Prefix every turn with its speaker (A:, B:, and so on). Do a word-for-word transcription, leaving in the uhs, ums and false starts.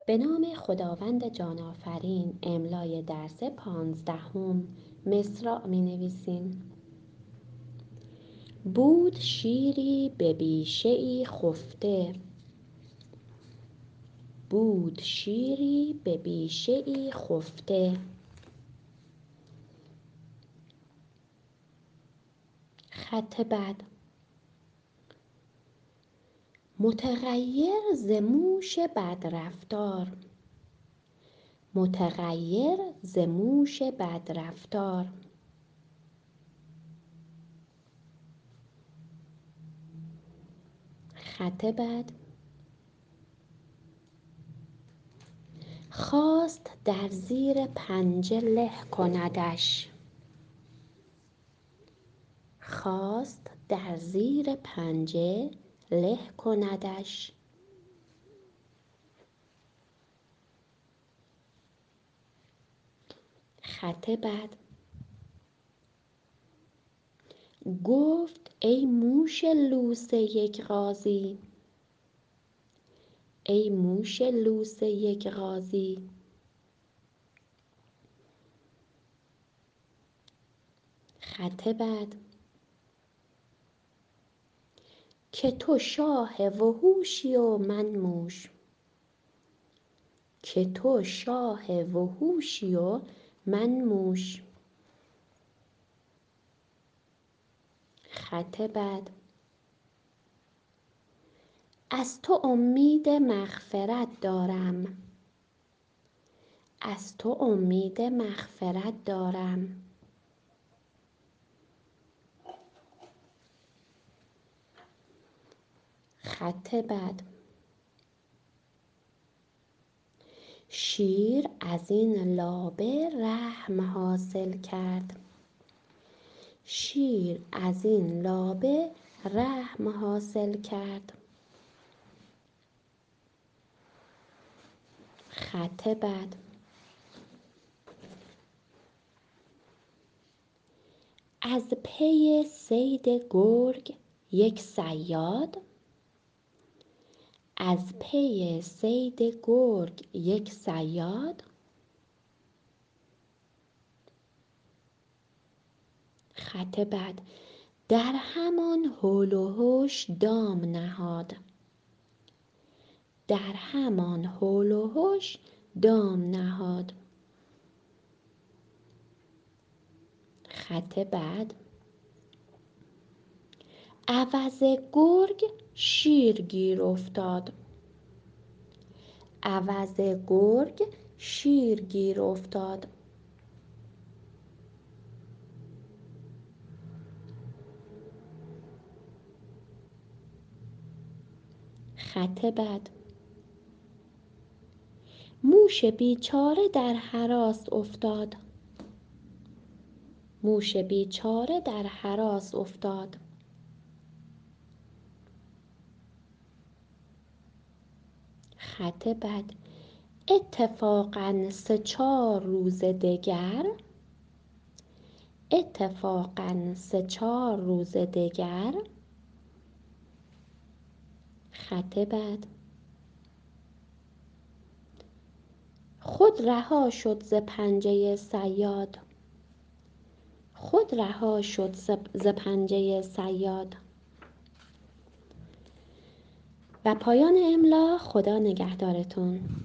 A: به نام خداوند جان آفرین. املای درس پانزدهم. مصرع می نویسیم. بود شیری به بیشه‌ای خفته. بود شیری به بیشه‌ای خفته. خط بد. متغیر ز موش بدرفتار. متغیر ز موش بدرفتار. خط بد. خواست در زیر پنجه له کندش. خواست در زیر پنجه له کندش. خط بد. گفت ای موش لوس یک غازی. ای موش لوس یک غازی. خط بد. که تو شاه وحوشی و من موش. که تو شاه وحوشی و من موش. خط بد. از تو امید مغفرت دارم. از تو امید مغفرت دارم. خط بد. شیر از این لابه رحم حاصل کرد. شیر از این لابه رحم حاصل کرد. خط بد. از پی صید گرگ یک صیاد. از پی صید گرگ یک صیاد. خط بد. در همان هول و هوش دام نهاد. در همان هول و هوش دام نهاد. خط بد. عوض گرگ شیر گیر افتاد. عوض گرگ شیر گیر افتاد. خط بد. موش بیچاره در هراس افتاد. موش بیچاره در هراس افتاد. خط بد. اتفاقاً سه چهار روز دگر. اتفاقاً سه چهار روز دگر. خط بد. خود رها شد ز پنجه صیاد. خود رها شد ز پنجه صیاد. و پایان املا. خدا نگهدارتون.